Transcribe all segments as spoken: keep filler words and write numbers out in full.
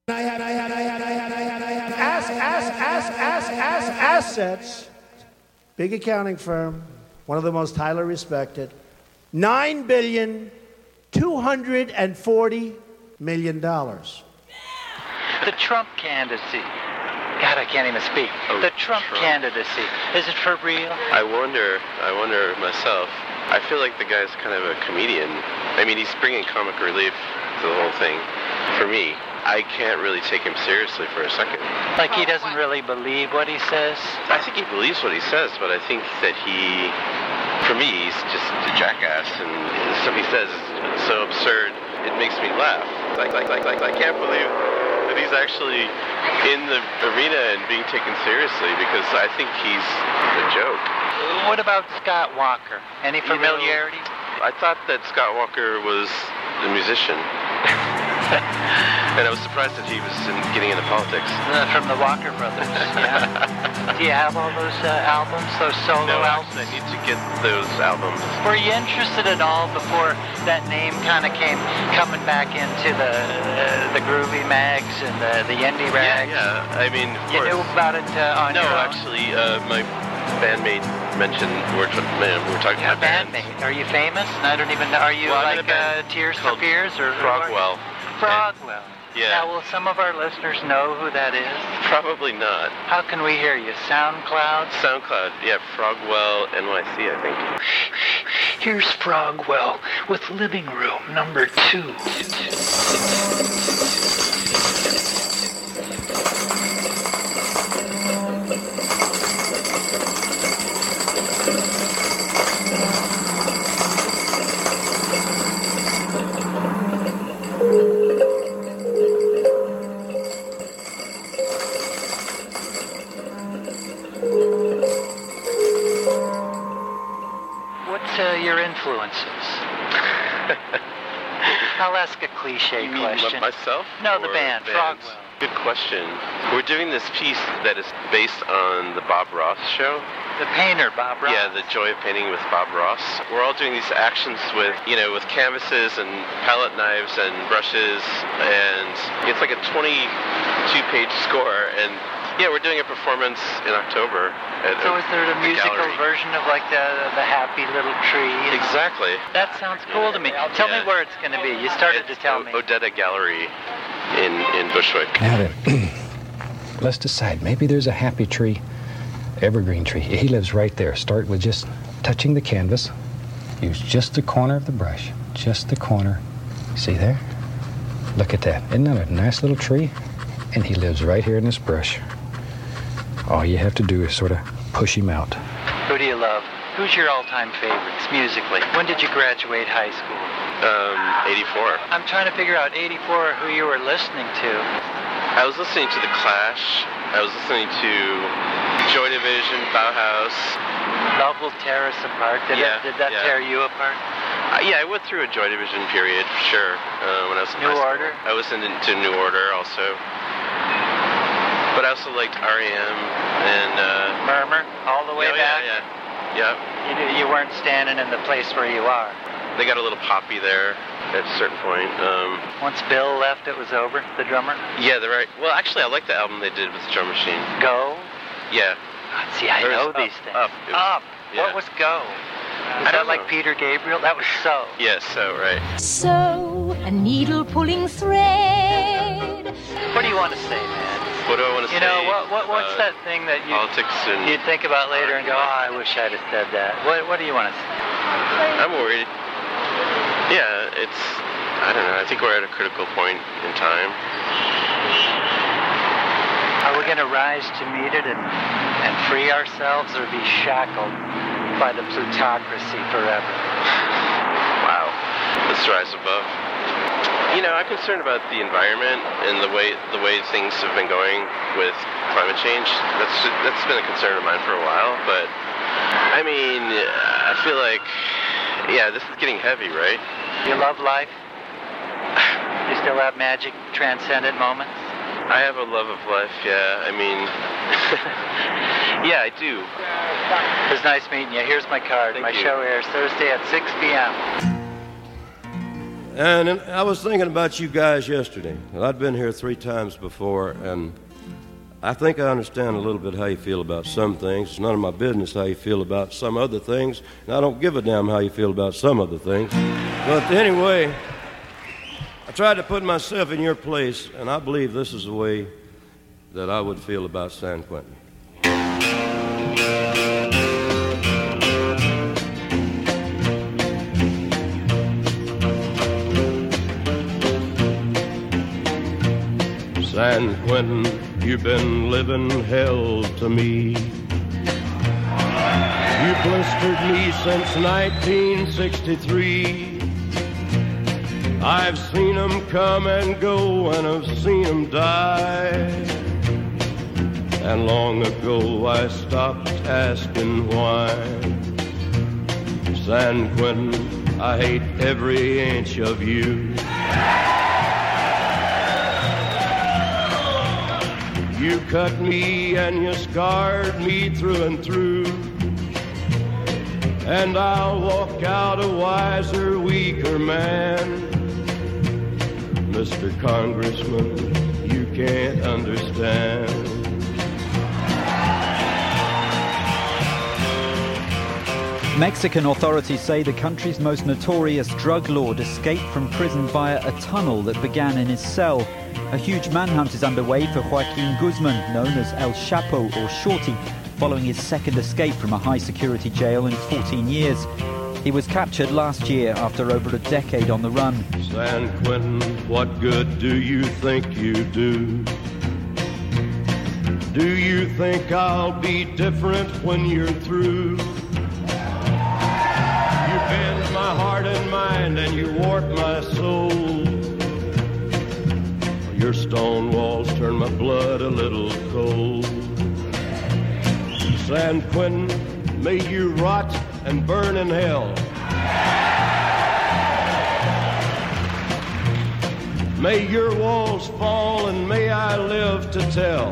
I had, I had, I had, I had, I had, I had, ass, ass, ass, ass, ass, assets. Big accounting firm, one of the most highly respected. Nine billion, two hundred and forty million dollars. The Trump candidacy. God, I can't even speak. Oh, the Trump, Trump candidacy. Is it for real? I wonder, I wonder myself. I feel like the guy's kind of a comedian. I mean, he's bringing comic relief to the whole thing. For me, I can't really take him seriously for a second. Like he doesn't really believe what he says? I think he believes what he says, but I think that he, for me, he's just a jackass, and the stuff he says is so absurd, it makes me laugh. Like, like, like, like, I can't believe that he's actually in the arena and being taken seriously, because I think he's a joke. What about Scott Walker? Any familiarity? You know, I thought that Scott Walker was a musician. And I was surprised that he was in, getting into politics. Uh, from the Walker Brothers, yeah. Do you have all those uh, albums, those solo no, albums? I need to get those albums. Were you interested at all before that name kind of came coming back into the uh, the groovy mags and the, the indie rags? Yeah, yeah. I mean, of you course. knew about it uh, on no, your own? actually, uh, my bandmate mentioned we're, man, we were talking yeah, about bandmate. bands. Are you famous? I don't even know. Are you well, like uh, Tears for Fears or Frogwell? Frogwell. Yeah. Now, will some of our listeners know who that is? Probably not. How can we hear you? SoundCloud? SoundCloud, yeah, Frogwell N Y C, I think. Here's Frogwell with Living Room number two. Your influences? I'll ask a cliche you mean question. Myself? No, the band, Frogwell. Good question. We're doing this piece that is based on the Bob Ross show. The painter, Bob Ross. Yeah, The Joy of Painting with Bob Ross. We're all doing these actions with, you know, with canvases and palette knives and brushes, and it's like a twenty-two page score, and yeah, we're doing a performance in October. At, so is there a the musical gallery. version of like the the happy little tree? Exactly. That sounds cool to me. Tell yeah. me where it's going to be. You started it's to tell o- me. Odetta Gallery in, in Bushwick. Now then, let's decide. Maybe there's a happy tree, evergreen tree. He lives right there. Start with just touching the canvas. Use just the corner of the brush. Just the corner. See there? Look at that. Isn't that a nice little tree? And he lives right here in this brush. All you have to do is sort of push him out. Who do you love? Who's your all-time favorites musically? When did you graduate high school? Um, eighty-four. I'm trying to figure out eighty-four who you were listening to. I was listening to The Clash. I was listening to Joy Division, Bauhaus. Love Will Tear Us Apart. Did, yeah, it, did that yeah. tear you apart? Uh, yeah, I went through a Joy Division period for sure. Uh, when I was in New high Order. School. I was into New Order also. But I also liked R E M and uh, Murmur all the way yeah, back. Yeah, yeah, yeah. You, you weren't standing in the place where you are. They got a little poppy there at a certain point. Um, Once Bill left, it was over. The drummer. Yeah, they're right. Well, actually, I like the album they did with the Drum Machine. Go. Yeah. See, I or know up, these things. Up. Was, up. Yeah. What was Go? Was I that like know. Peter Gabriel? That was So. Yeah, So, right. So, a needle pulling thread. What do you want to say, man? What do I want to You say? know, what, what what's uh, that thing that you politics and you'd think about later and go, oh, I wish I'd have said that. What what do you want to say? I'm worried. Yeah, it's, I don't know, I think we're at a critical point in time. Are we going to rise to meet it and, and free ourselves, or be shackled by the plutocracy forever? Wow. Let's rise above. You know, I'm concerned about the environment and the way the way things have been going with climate change. That's that's been a concern of mine for a while, but I mean, I feel like, yeah, this is getting heavy, right? You love life? You still have magic, transcendent moments? I have a love of life, yeah. I mean, yeah, I do. It was nice meeting you. Here's my card. Thank my you. show airs Thursday at six p.m. And I was thinking about you guys yesterday. I'd been here three times before, and I think I understand a little bit how you feel about some things. It's none of my business how you feel about some other things, and I don't give a damn how you feel about some other things. But anyway, I tried to put myself in your place, and I believe this is the way that I would feel about San Quentin. San Quentin, you've been living hell to me. You blistered me since nineteen sixty-three. I've seen them come and go, and I've seen them die. And long ago I stopped asking why. San Quentin, I hate every inch of you. You cut me and you scarred me through and through. And I'll walk out a wiser, weaker man. Mister Congressman, you can't understand. Mexican authorities say the country's most notorious drug lord escaped from prison via a tunnel that began in his cell. A huge manhunt is underway for Joaquin Guzman, known as El Chapo or Shorty, following his second escape from a high-security jail in fourteen years. He was captured last year after over a decade on the run. San Quentin, what good do you think you do? Do you think I'll be different when you're through? You bend my heart and mind and you warp my soul. Your stone walls turn my blood a little cold. San Quentin, may you rot and burn in hell. May your walls fall and may I live to tell.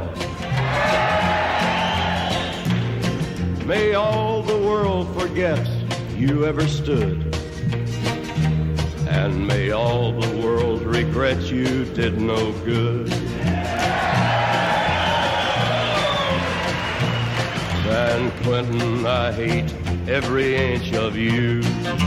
May all the world forget you ever stood. And may all the world regret you did no good. San Quentin, I hate every inch of you.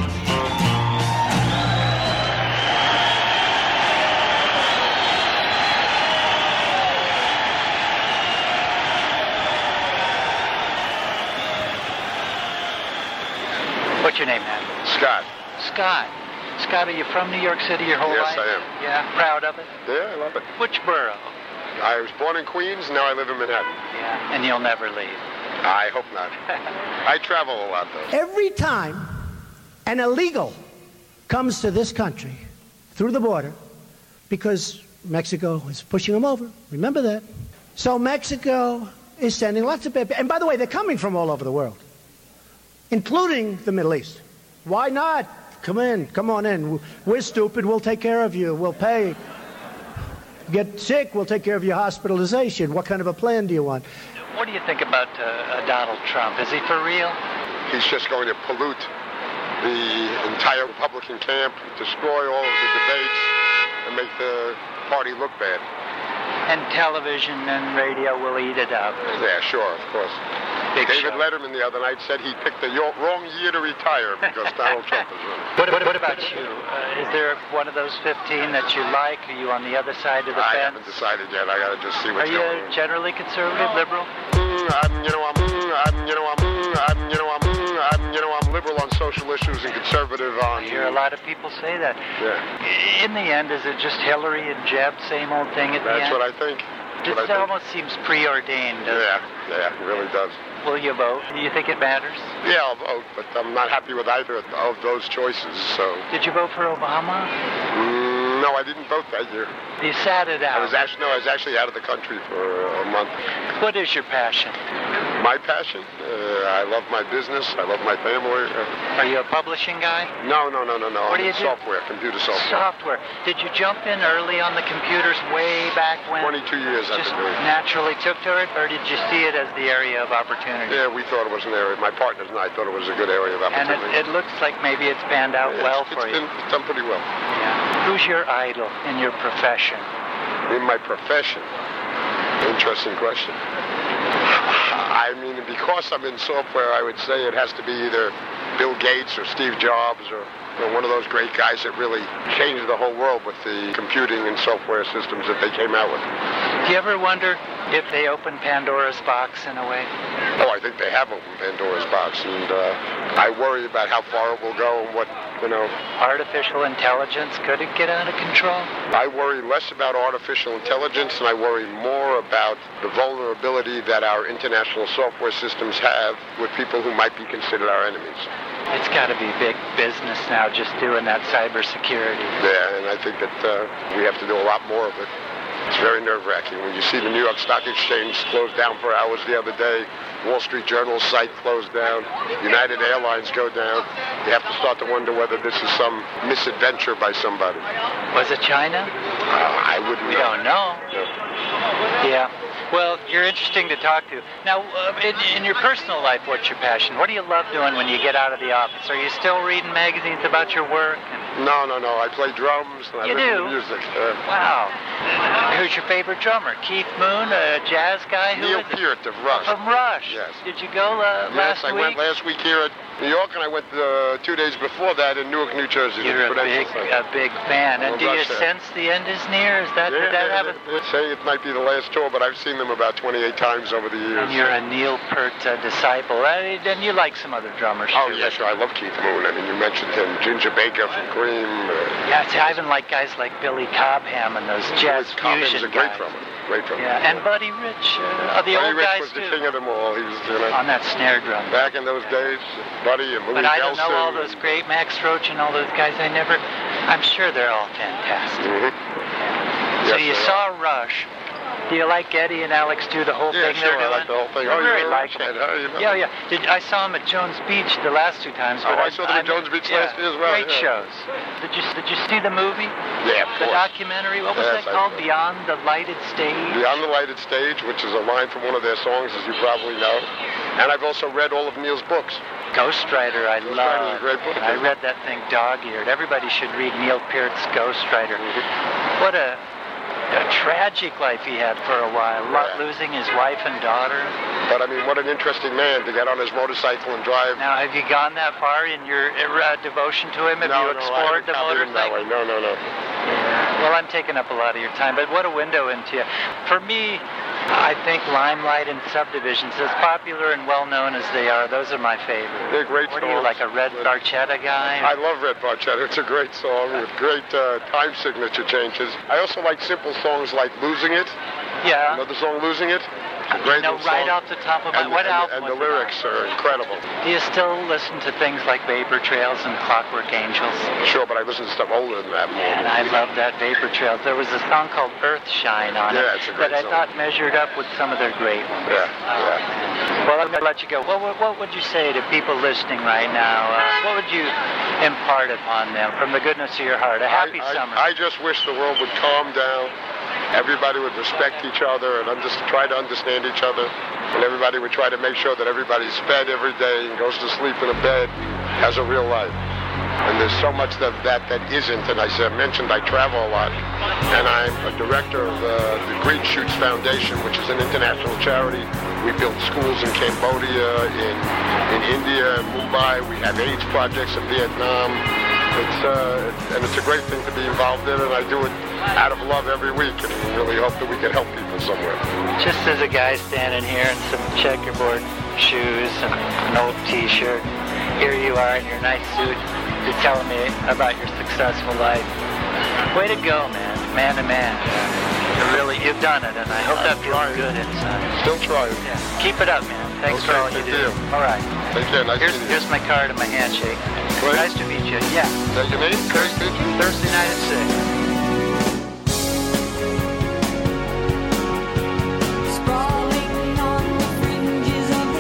What's your name, man? Scott. Scott. Scott, are you from New York City your whole Yes, life? I am. Yeah, proud of it? Yeah, I love it. Which borough? I was born in Queens, now I live in Manhattan. Yeah, and you'll never leave. I hope not. I travel a lot, though. Every time an illegal comes to this country through the border, because Mexico is pushing them over, remember that. So Mexico is sending lots of people. And by the way, they're coming from all over the world, including the Middle East. Why not? Come in, come on in. We're stupid, we'll take care of you, we'll pay. Get sick, we'll take care of your hospitalization. What kind of a plan do you want? What do you think about uh, uh, Donald Trump? Is he for real? He's just going to pollute the entire Republican camp, destroy all of the debates, and make the party look bad. And television and radio will eat it up. Yeah, sure, of course. Big David show. Letterman the other night said he picked the yo- wrong year to retire because Donald Trump is running. What, what, what about you? Uh, is there one of those fifteen that you like? Are you on the other side of the I fence? haven't decided yet. I got to just see what's Are you going on. generally conservative, liberal? Mm, I'm, you know, I'm, mm, I'm, you know, I'm, mm, I'm, you know, I'm, mm, I'm, you know, I'm liberal on social issues and conservative on. I hear a lot of people say that. Yeah. In the end, is it just Hillary and Jeb, same old thing at the That's end? what I think. It What I think. almost seems preordained. doesn't Yeah, yeah, it really does. it? Will you vote? Do you think it matters? Yeah, I'll vote, but I'm not happy with either of those choices. So. Did you vote for Obama? Mm, no, I didn't vote that year. You sat it out. I was actually no, I was actually out of the country for a month. What is your passion? My passion? Uh, I love my business. I love my family. Are you a publishing guy? No, no, no, no, no. What do you I'm in do? software, computer software. Software. Did you jump in early on the computers way back when? twenty-two years I've Just been doing it. naturally took to it, or did you see it as the area of opportunity? Yeah, we thought it was an area. My partners and I thought it was a good area of And opportunity. it, it looks like maybe it's panned out Yeah, well it's, for it's you. been, it's done pretty well. Yeah. Who's your idol in your profession? In my profession? Interesting question. I mean, because I'm in software, I would say it has to be either Bill Gates or Steve Jobs or you know, one of those great guys that really changed the whole world with the computing and software systems that they came out with. Do you ever wonder if they opened Pandora's box in a way? Oh, I think they have opened Pandora's box, and uh, I worry about how far it will go and what, you know. Artificial intelligence, could it get out of control? I worry less about artificial intelligence, and I worry more about the vulnerability that our international software systems have with people who might be considered our enemies. It's got to be big business now just doing that cybersecurity. Yeah, and I think that uh, we have to do a lot more of it. It's very nerve-wracking. When you see the New York Stock Exchange closed down for hours the other day, Wall Street Journal's site closed down, United Airlines go down, you have to start to wonder whether this is some misadventure by somebody. Was it China? Uh, I wouldn't We know. don't know. No. Yeah. Well, you're interesting to talk to. Now, uh, in, in your personal life, what's your passion? What do you love doing when you get out of the office? Are you still reading magazines about your work? No, no, no. I play drums and I You listen do? to music. Uh, Wow. Who's your favorite drummer? Keith Moon, a jazz guy? Who Neil is it? Peart of Rush. From Rush. Yes. Did you go uh, Yes, last I week? went last week here at New York, and I went uh, two days before that in Newark, New Jersey. You're a big, a big fan. And I'm a do you Rush fan. sense the end is near? Is that, Yeah, did that yeah, happen? they, they say it might be the last tour, but I've seen them about twenty-eight times over the years. And you're a Neil Peart uh, disciple. Uh, and you like some other drummers, Oh, too. yeah, sure. I love Keith Moon. I mean, you mentioned him. Ginger Baker from Cream. Uh, Yeah, see, I even like guys like Billy Cobham and those jazz Cobham's fusion a great guys. drummer. Great drummer. Yeah, and Buddy Rich, uh, are the Buddy old Rich guys was the too. king of them all. He was, you know, On that snare drum. back in those days, Buddy and Louis But I don't Bellson. know all those great Max Roach and all those guys. I never. I'm sure they're all fantastic. Mm-hmm. So Yes, you they saw Rush. Do you like Eddie and Alex do the whole Yeah, thing sure, they're I doing? like the whole thing. They're Oh, very you're a Rush likable. fan, huh? You know. Yeah, yeah. Did, I saw them at Jones Beach the last two times. Oh, But I saw them at Jones Beach last year as well, Great yeah. shows. Did you Did you see the movie? Yeah, of The course. documentary. What was Yes, that I called? did. Beyond the Lighted Stage. Beyond the Lighted Stage, which is a line from one of their songs, as you probably know. And I've also read all of Neil's books. Ghostwriter, I Ghostwriter love. is a great book, I isn't it? read that thing dog-eared. Everybody should read Neil Peart's Ghostwriter. Mm-hmm. What a, a tragic life he had for a while, Lo- Yeah. losing his wife and daughter. But I mean, what an interesting man to get on his motorcycle and drive. Now, have you gone that far in your uh, devotion to him? Have no, you no, explored I the haven't copied him that way. motorcycle? No, no, no. Well, I'm taking up a lot of your time, but what a window into you. For me, I think Limelight and Subdivisions, as popular and well-known as they are, those are my favorite. They're great What are you, songs. like a Red Barchetta guy? I love Red Barchetta. It's a great song with great uh, time signature changes. I also like simple songs like Losing It. yeah. Another song, Losing It. It's a great No, little right song. off the top of my... And, what and, album and the was it on? lyrics are incredible. Do you still listen to things like Vapor Trails and Clockwork Angels? Sure, but I listen to stuff older than that more. And I love that Vapor Trails. There was a song called Earthshine on Yeah, it it's a great that I song. thought measured up with some of their great ones. Yeah, yeah. Well, I'm going to let you go. What, what, what would you say to people listening right now? Uh, what would you impart upon them from the goodness of your heart? A happy I, I, summer. I just wish the world would calm down. Everybody would respect each other and under, try to understand each other. And everybody would try to make sure that everybody's fed every day and goes to sleep in a bed, has a real life. And there's so much of that that isn't. And I said, mentioned I travel a lot. And I'm a director of uh, the Green Shoots Foundation, which is an international charity. We build schools in Cambodia, in, in India, in Mumbai. We have AIDS projects in Vietnam. It's, uh, and it's a great thing to be involved in, and I do it out of love every week, and really hope that we can help people somewhere. Just as a guy standing here in some checkerboard shoes and an old T-shirt, here you are in your nice suit. You're telling me about your successful life. Way to go, man. Man to man. You really, you've done it, and I hope that feels good inside. Still trying. Yeah. Keep it up, man. Thanks Okay, for all you thank do. you. All right. Take care. Nice Here's, meeting you. here's my card and my handshake. Great. Nice to meet you. Yeah. Is that your name? Thursday? Thursday night at six. Sprawling on the fringes of the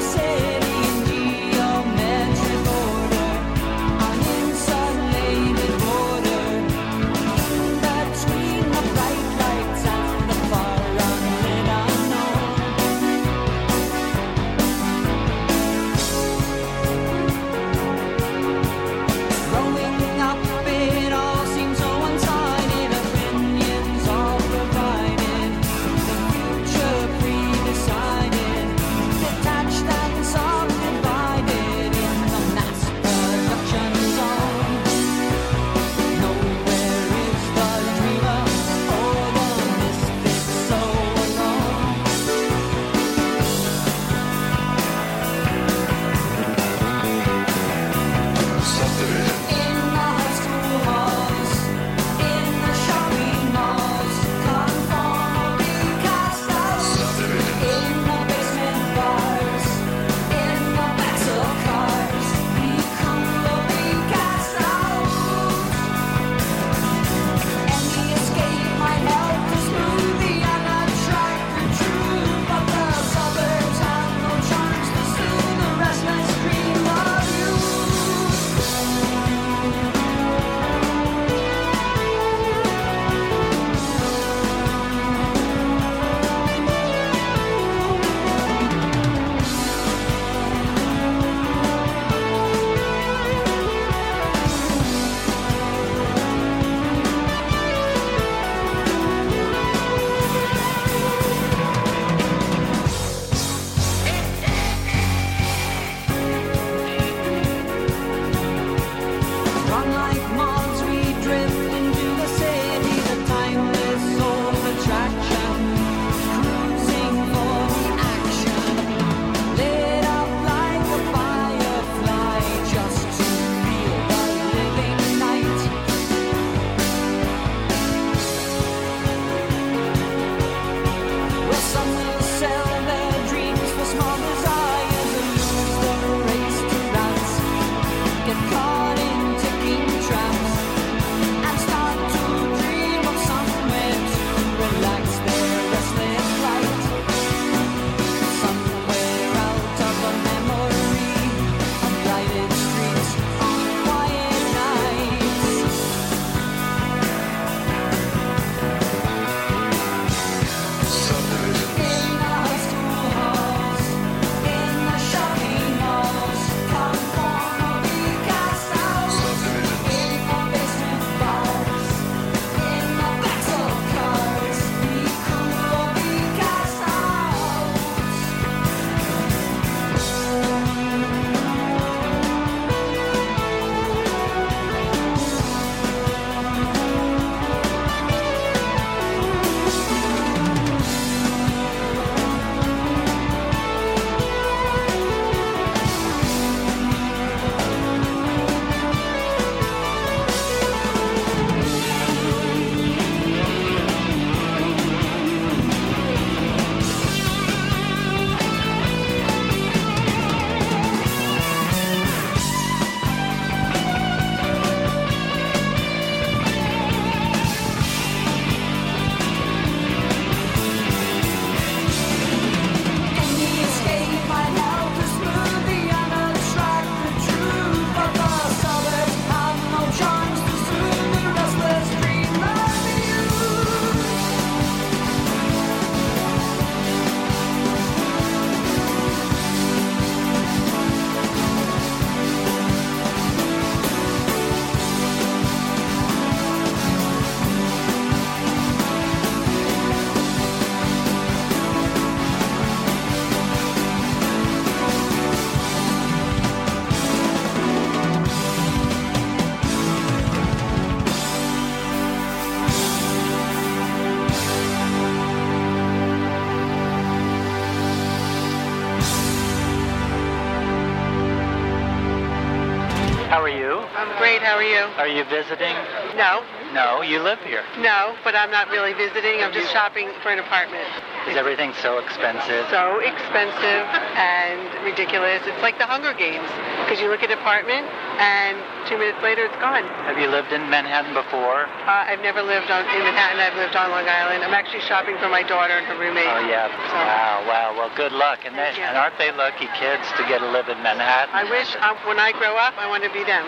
How are you? I'm great. How are you? Are you visiting? No. No, you live here. No, but I'm not really visiting. I'm just shopping for an apartment. Is everything so expensive? So expensive and ridiculous. It's like the Hunger Games, because you look at an apartment and two minutes later it's gone. Have you lived in Manhattan before? Uh, I've never lived on, in Manhattan. I've lived on Long Island. I'm actually shopping for my daughter and her roommate. Oh, yeah. So, wow, wow. Well, good luck. And, they, and aren't they lucky kids to get to live in Manhattan? I wish uh, when I grow up, I want to be them.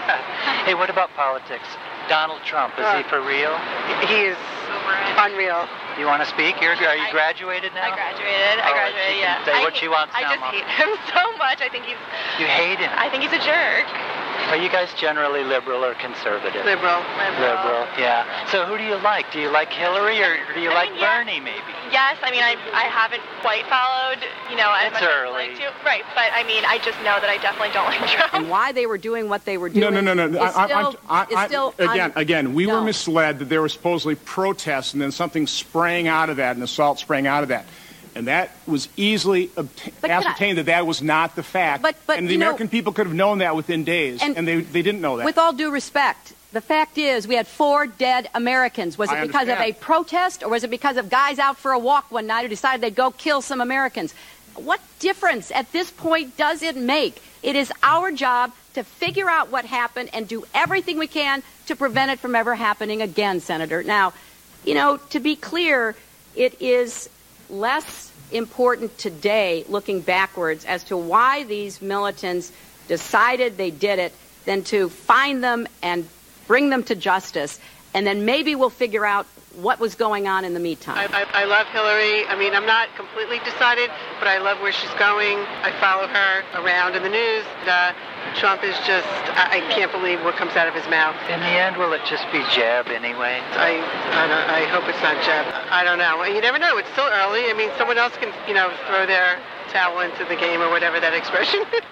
Hey, what about politics? Donald Trump, is uh, he for real? He is unreal. You want to speak? You're, are you graduated now? I graduated. Oh, I graduated, you can yeah. say I what hate, you want I now, just Mom. hate him so much. I think he's... You hate him? I think he's a jerk. Are you guys generally liberal or conservative? Liberal. Liberal. Liberal, yeah. So who do you like? Do you like Hillary or do you I like mean, yeah. Bernie, maybe? Yes, I mean, I I haven't quite followed, you know, as It's much as I'd early. like to. Right, but I mean, I just know that I definitely don't like Trump. And why they were doing what they were doing. No, no, no, no. Is I, still, I, I, is I, still again, un- again, we no. were misled that there were supposedly protests and then something sprang out of that, an assault sprang out of that. And that was easily obta- ascertained I, that that was not the fact. But, but, and the you American know, people could have known that within days, and, and they, they didn't know that. With all due respect, the fact is we had four dead Americans. Was it I because understand. of a protest, or was it because of guys out for a walk one night who decided they'd go kill some Americans? What difference at this point does it make? It is our job to figure out what happened and do everything we can to prevent it from ever happening again, Senator. Now, you know, to be clear, it is less important today, looking backwards, as to why these militants decided they did it than to find them and bring them to justice. And then maybe we'll figure out what was going on in the meantime. I, I, I love Hillary. I mean, I'm not completely decided, but I love where she's going. I follow her around in the news. Uh, Trump is just, I, I can't believe what comes out of his mouth. In the end, will it just be Jeb anyway? I I, don't, I hope it's not Jeb. I don't know. You never know. It's still early. I mean, someone else can, you know, throw their towel into the game or whatever that expression is.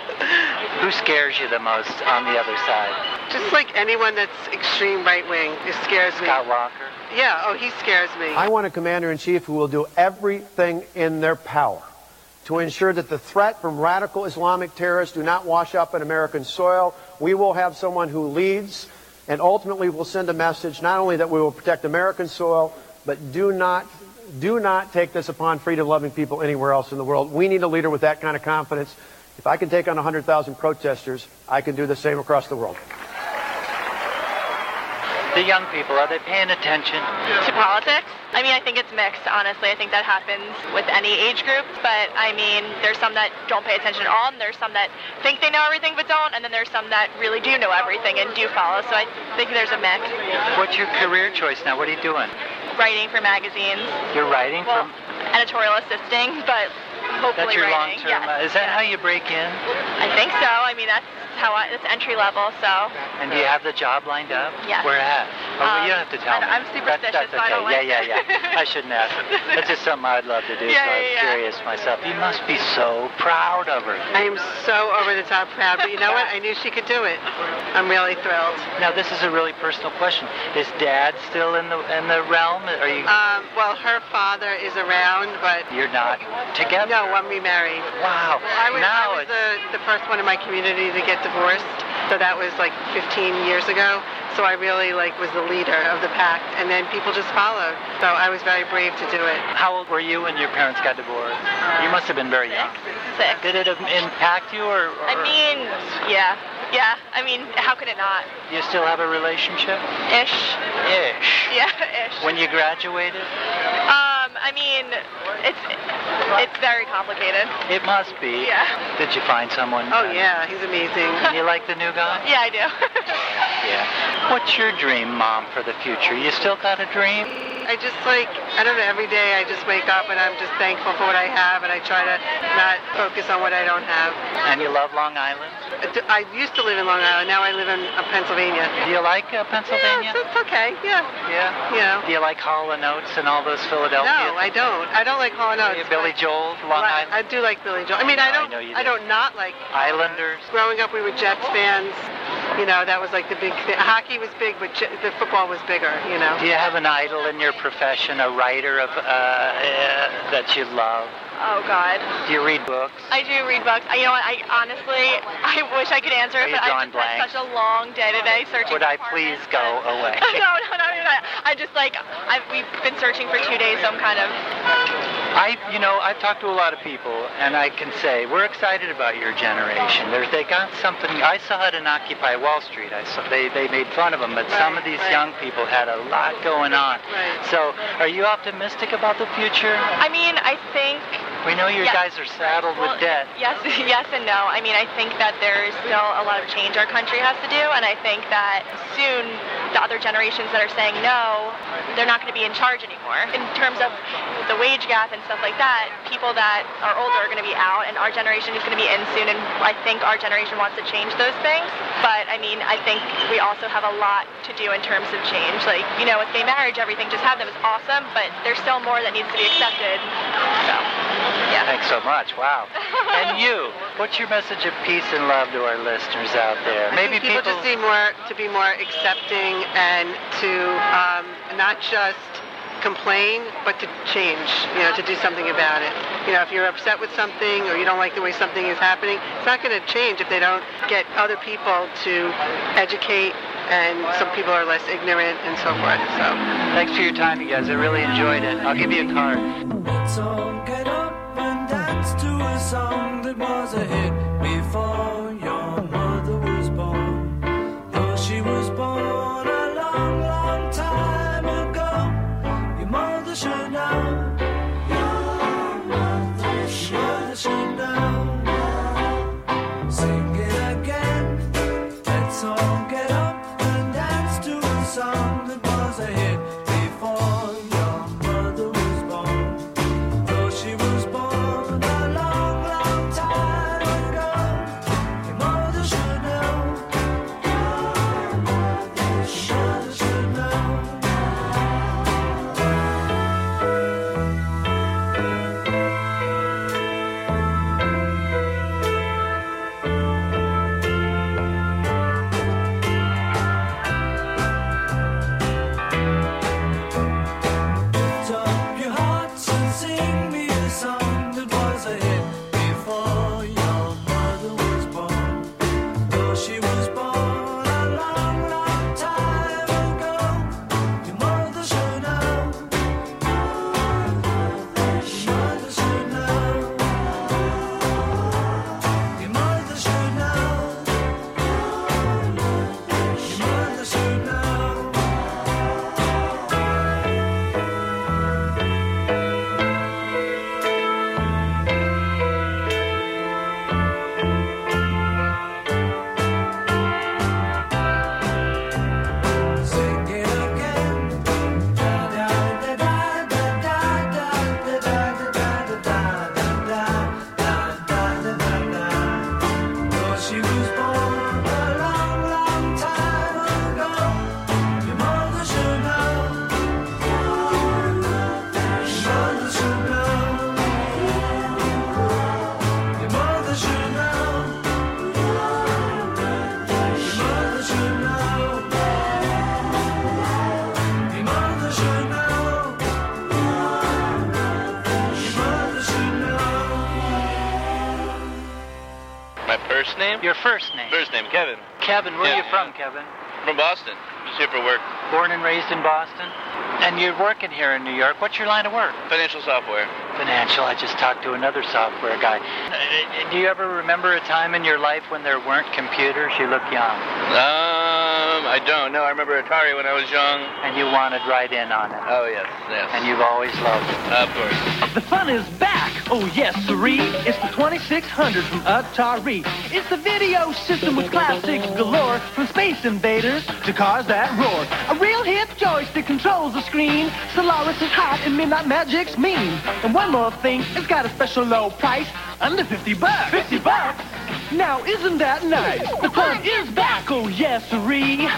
Who scares you the most on the other side? Just like anyone that's extreme right-wing. It scares me. Scott Walker? Yeah, oh, he scares me. I want a commander-in-chief who will do everything in their power to ensure that the threat from radical Islamic terrorists do not wash up on American soil. We will have someone who leads and ultimately will send a message not only that we will protect American soil, but do not, do not take this upon freedom-loving people anywhere else in the world. We need a leader with that kind of confidence. If I can take on one hundred thousand protesters, I can do the same across the world. The young people, are they paying attention to politics? I mean, I think it's mixed, honestly. I think that happens with any age group. But, I mean, there's some that don't pay attention at all, and there's some that think they know everything but don't, and then there's some that really do know everything and do follow. So I think there's a mix. What's your career choice now? What are you doing? Writing for magazines. You're writing well, from... editorial assisting, but hopefully That's your writing. long-term... Yes. Is that yes. how you break in? I think so. I mean, that's how I... That's entry level, so... And do you have the job lined up? Yes. Where at? Oh, um, you don't have to tell I, me. I'm superstitious, that, that's okay. so I don't like... Yeah, yeah, yeah. I shouldn't ask. That's just something I'd love to do, yeah, so I was yeah, yeah. curious myself. You must be so proud of her. I am so over the top proud, but you know what? I knew she could do it. I'm really thrilled. Now, this is a really personal question. Is Dad still in the in the realm? Are you? Um, well, her father is around, but you're not together. No, I'm remarried. Wow. I was, now I was the, the first one in my community to get divorced, so that was like fifteen years ago. So I really like was the leader of the pack, and then people just followed. So I was very brave to do it. How old were you when your parents got divorced? You must have been very young. Six. Did it impact you, or, or? I mean, yeah, yeah. I mean, how could it not? You still have a relationship? Ish. Ish. Yeah, ish. When you graduated? Um, I mean, it's it's very complicated. It must be. Yeah. Did you find someone? Oh yeah, he's amazing. You like the new guy? Yeah, I do. Yeah. What's your dream, Mom, for the future? You still got a dream? I just like, I don't know, every day I just wake up and I'm just thankful for what I have, and I try to not focus on what I don't have. And you love Long Island? I used to live in Long Island, now I live in uh, Pennsylvania. Do you like uh, Pennsylvania? Yeah, it's okay, yeah. Yeah? Yeah. Do you like Hall and Oates and all those Philadelphia? No, I don't. I don't like Hall and Oates. Billy Joel, Long well, Island? I do like Billy Joel. I mean, I don't, I, know you I don't not like Islanders. Growing up, we were Jets fans. You know, that was like the big thing. Hockey was big, but the football was bigger, you know. Do you have an idol in your profession, a writer of uh, uh, that you love? Oh, God. Do you read books? I do read books. I, you know what, I honestly, I wish I could answer it, but I just had such a long day today searching Would I please go away? no, no, no, no, no. I just like, I've, we've been searching for two days, so I'm kind of... I, you know, I've talked to a lot of people, and I can say, we're excited about your generation. There's, they got something, I saw it in Occupy Wall Street. I saw, they, they made fun of them, but right, some of these right. young people had a lot going on. Right. So, are you optimistic about the future? I mean, I think... We know you yes. guys are saddled well, with debt. Yes, yes and no. I mean, I think that there's still a lot of change our country has to do, and I think that soon the other generations that are saying no, they're not going to be in charge anymore. In terms of the wage gap and stuff like that, people that are older are going to be out, and our generation is going to be in soon, and I think our generation wants to change those things. But, I mean, I think we also have a lot to do in terms of change. Like, you know, with gay marriage, everything, just have them is awesome, but there's still more that needs to be accepted. So... Yeah. Thanks so much. Wow. And you, what's your message of peace and love to our listeners out there? I Maybe think people, people just need more to be more accepting and to um, not just complain, but to change. You know, to do something about it. You know, if you're upset with something or you don't like the way something is happening, it's not going to change if they don't get other people to educate. And some people are less ignorant and so forth. So, thanks for your time, you guys. I really enjoyed it. I'll give you a card. Let's all get up and dance to a song that was a hit before your mother was born. Though she was born a long, long time ago, your mother should know. Your mother should, mother should know. Sing it again. Let's all get up. Song that was a hit before your mother was born. Though she was born a long, long time ago, your mother should know. Your mother should, should know. Name? Your first name? First name, Kevin. Kevin, where yeah, are you from, yeah. Kevin? From Boston. Just here for work. Born and raised in Boston? And you're working here in New York. What's your line of work? Financial software. Financial. I just talked to another software guy. Do you ever remember a time in your life when there weren't computers? You look young. Um, I don't. No, I remember Atari when I was young. And you wanted right in on it. Oh, yes, yes. And you've always loved it. Uh, of course. The fun is back. Oh, yes, sirree. It's the twenty-six hundred from Atari. It's the video system with classics galore. From Space Invaders to cars that roar. A real hip joystick controls the screen. Solaris is hot and Midnight Magic's mean. And one more thing, it's got a special low price. Under fifty bucks. fifty bucks? Now, isn't that nice? The fun is back. Oh, yes, sirree.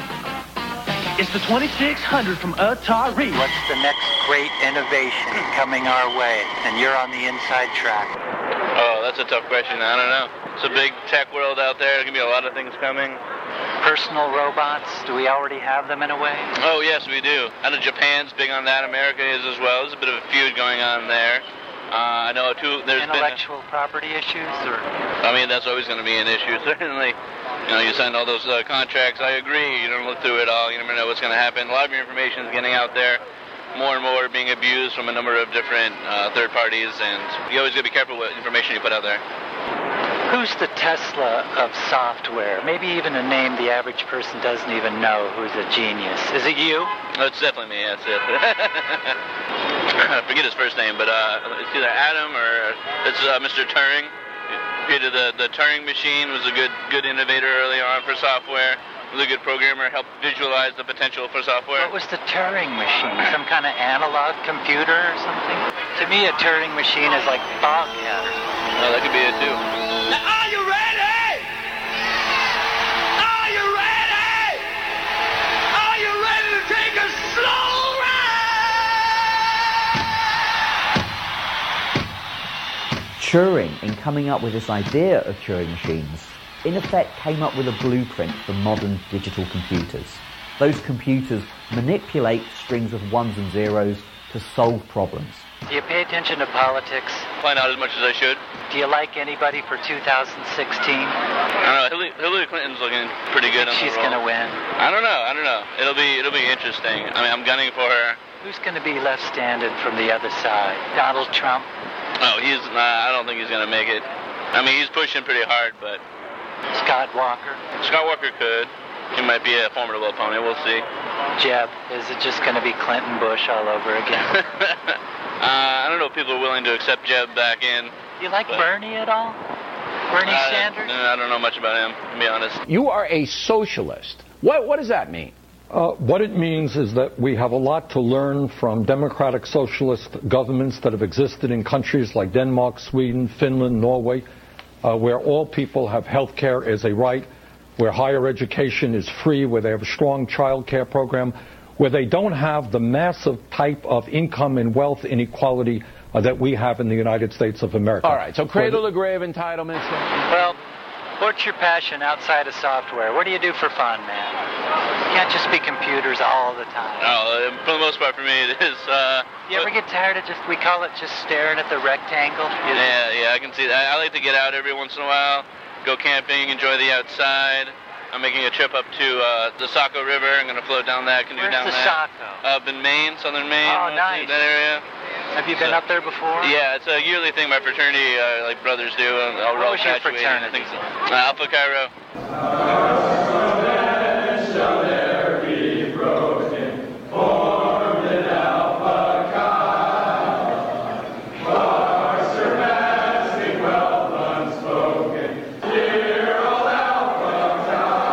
It's the twenty-six hundred from Atari. What's the next great innovation coming our way? And you're on the inside track. Oh, that's a tough question. I don't know. It's a big tech world out there. There's going to be a lot of things coming. personal robots? Do we already have them in a way? Oh, yes, we do. I know Japan's big on that. America is as well. There's a bit of a feud going on there. Uh, I know, too, there's Intellectual been... property issues? Or? I mean, that's always going to be an issue, certainly. You know, you sign all those uh, contracts, I agree. You don't look through it all. You never know what's going to happen. A lot of your information is getting out there. More and more being abused from a number of different uh, third parties, and you always got to be careful what information you put out there. Who's the Tesla of software? Maybe even a name the average person doesn't even know who's a genius. Is it you? Oh, it's definitely me, that's it. I forget his first name, but uh, it's either Adam or it's uh, Mister Turing. Created the, the Turing machine, was a good good innovator early on for software. Was a good programmer, helped visualize the potential for software. What was the Turing machine? Some kind of analog computer or something? To me, a Turing machine is like Bobcat or something. Oh, that could be it too. Now, are you ready? Are you ready? Are you ready to take a slow ride? Turing, in coming up with this idea of Turing machines, in effect came up with a blueprint for modern digital computers. Those computers manipulate strings of ones and zeros to solve problems. Do you pay attention to politics? Find out as much as I should. Do you like anybody for two thousand sixteen? I don't know. Hillary, Hillary Clinton's looking pretty good on the roll. She's going to win. I don't know. I don't know. It'll be it'll be interesting. I mean, I'm gunning for her. Who's going to be left standing from the other side? Donald Trump? Oh, he's. Nah, I don't think he's going to make it. I mean, he's pushing pretty hard, but. Scott Walker? Scott Walker could. He might be a formidable opponent. We'll see. Jeb, is it just going to be Clinton Bush all over again? uh, I don't know if people are willing to accept Jeb back in. Do you like but, Bernie at all? Bernie uh, Sanders? I don't know much about him, to be honest. You are a socialist. What, what does that mean? Uh, what it means is that we have a lot to learn from democratic socialist governments that have existed in countries like Denmark, Sweden, Finland, Norway, uh, where all people have health care as a right, where higher education is free, where they have a strong child care program, where they don't have the massive type of income and wealth inequality uh, that we have in the United States of America. All right, so cradle to grave entitlements. Well, what's your passion outside of software? What do you do for fun, man? You can't just be computers all the time. No, for the most part for me it is. Uh, you ever get tired of just, we call it just staring at the rectangle? Yeah, yeah, I can see that. I like to get out every once in a while, go camping, enjoy the outside. I'm making a trip up to uh, the Saco River. I'm going to float down that, canoe Where's down the that. Saco? Up in Maine, southern Maine. Oh, nice. That area. Have you been so, up there before? Yeah, it's a yearly thing my fraternity, uh, like brothers do. I'll what was your fraternity? Uh, Alpha Cairo. Shall there be broken, formed in Alpha Chi. Our surpassing wealth unspoken, dear old Alpha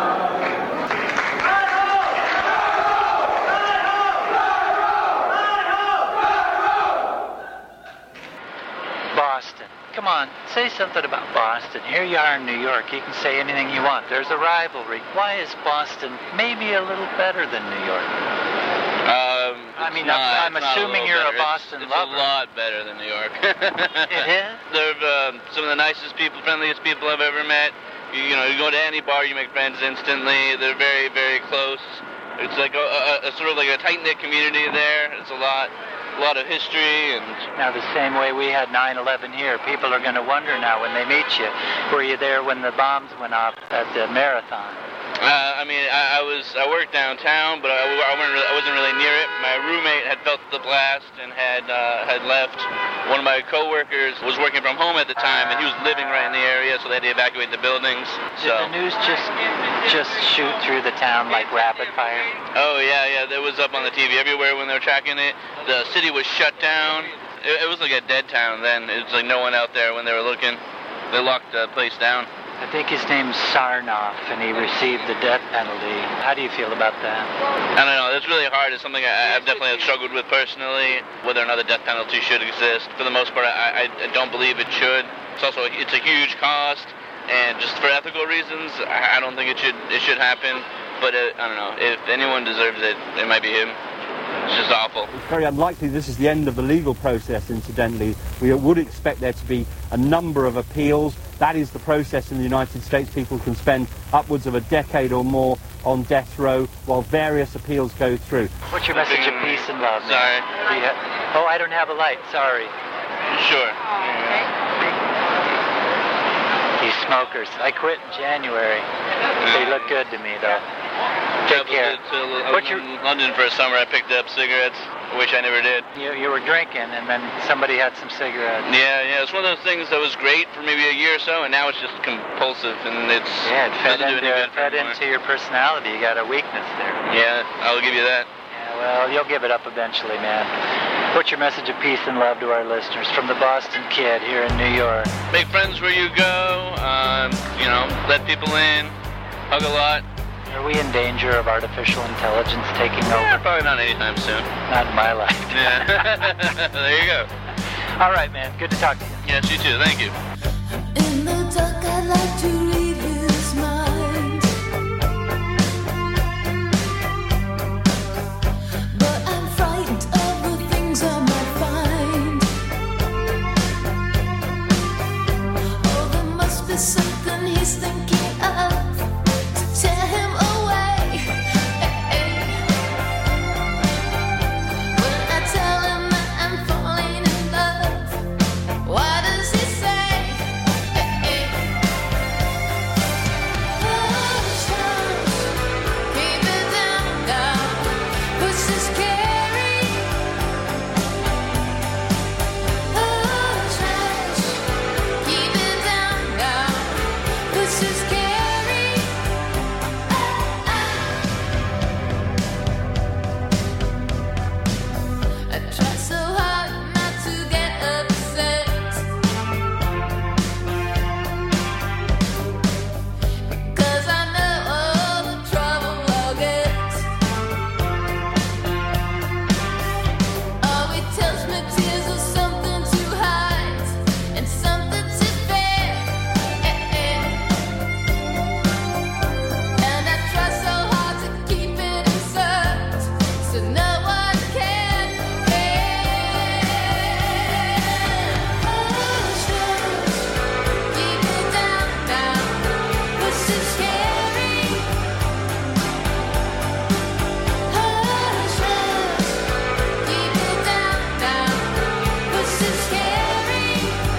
Chi. Boston. Come on, say something about Boston. Here you are in New York. You can say anything you want. There's a rivalry. Why is Boston maybe a little better than New York? Um, I mean, not, I'm, I'm assuming a you're better. a Boston it's, lover. It's a lot better than New York. It is? They're uh, some of the nicest people, friendliest people I've ever met. You, you know, you go to any bar, you make friends instantly. They're very, very close. It's like a, a, a sort of like a tight-knit community there. It's a lot. A lot of history and... Now, the same way we had nine eleven here, people are going to wonder now when they meet you, were you there when the bombs went off at the marathon? Uh, I mean, I, I was I worked downtown, but I, I, wasn't really, I wasn't really near it. My roommate had felt the blast and had uh, had left. One of my coworkers was working from home at the time, and he was living right in the area, so they had to evacuate the buildings. Did So. the news just just shoot through the town like rapid fire? Oh yeah, yeah. That was up on the T V everywhere when they were tracking it. The city was shut down. It, it was like a dead town then. It was like no one out there when they were looking. They locked the place down. I think his name's Sarnoff, and he received the death penalty. How do you feel about that? I don't know. That's really hard. It's something I, I've definitely struggled with personally, whether or not the death penalty should exist. For the most part, I, I don't believe it should. It's also it's a huge cost, and just for ethical reasons, I don't think it should it should happen. But it, I don't know. If anyone deserves it, it might be him. It's just awful. It's very unlikely this is the end of the legal process, incidentally. We would expect there to be a number of appeals. That is the process in the United States. People can spend upwards of a decade or more on death row while various appeals go through. What's your message of peace and love? Sorry. Oh, I don't have a light. Sorry. Sure. You smokers. I quit in January. They look good to me, though. Take care. I was in London for a summer. I picked up cigarettes. I wish I never did. You, you were drinking, and then somebody had some cigarettes. Yeah, yeah. It's one of those things that was great for maybe a year or so, and now it's just compulsive, and it's yeah, it fed, doesn't do into, any good fed into your personality. You got a weakness there. Yeah, I'll give you that. Yeah, well, you'll give it up eventually, man. What's your message of peace and love to our listeners from the Boston Kid here in New York? Make friends where you go. Um, you know, let people in. Hug a lot. Are we in danger of artificial intelligence taking yeah, over? Probably not anytime soon. Not in my life. Yeah. There you go. All right, man. Good to talk to you. Yes, you too. Thank you. In the dark, I'd like to read his mind, but I'm frightened of the things I might find. Oh, there must be something he's thinking of. Tear him away. When I tell him that I'm falling in love, why does he say? Hush, hush, keep it down, down. Push is scary. Hush, hush, keep it down, down. Push is scary. I try so hard not to get upset, because I know all the trouble I'll get. Oh, he tells me tears are something to hide and something to fear, and I try so hard to keep it inside so no one can hear. Hush, hush, keep it down, down. This is scary. Hush, hush, keep it down, down. This is scary.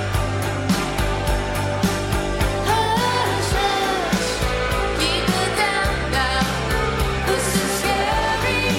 Hush, hush, keep it down, down. This is scary.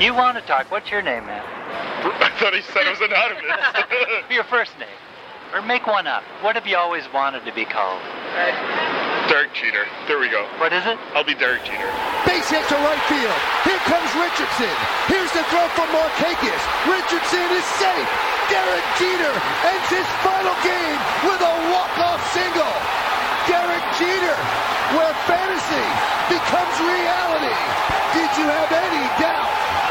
You want to talk. What's your name, man? I thought he said it was anonymous. Your first name. Or make one up. What have you always wanted to be called? Derek Jeter. There we go. What is it? I'll be Derek Jeter. Base hit to right field. Here comes Richardson. Here's the throw from Markakis. Richardson is safe. Derek Jeter ends his final game with a walk-off single. Derek Jeter, where fantasy becomes reality. Did you have any doubt?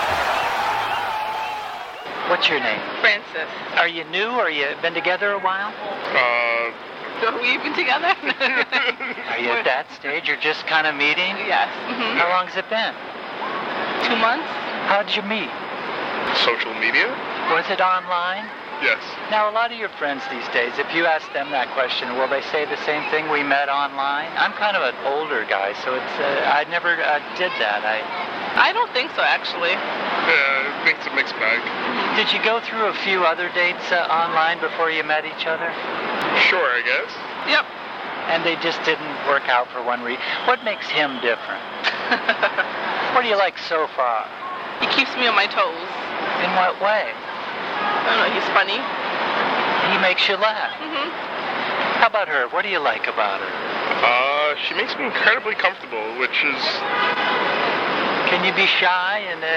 What's your name? Francis. Are you new or you been together a while? Uh... Are we even together? Are you at that stage? You're just kind of meeting? Yes. Mm-hmm. How long has it been? Two months. How'd you meet? Social media? Was it online? Yes. Now, a lot of your friends these days, if you ask them that question, will they say the same thing, we met online? I'm kind of an older guy, so it's uh, I never uh, did that. I I don't think so, actually. Yeah, I think it's a mixed bag. Did you go through a few other dates uh, online before you met each other? Sure, I guess. Yep. And they just didn't work out for one reason. What makes him different? What do you like so far? He keeps me on my toes. In what way? I don't know, he's funny. He makes you laugh. Mm-hmm. How about her? What do you like about her? Uh, she makes me incredibly comfortable, which is... Can you be shy and... Uh,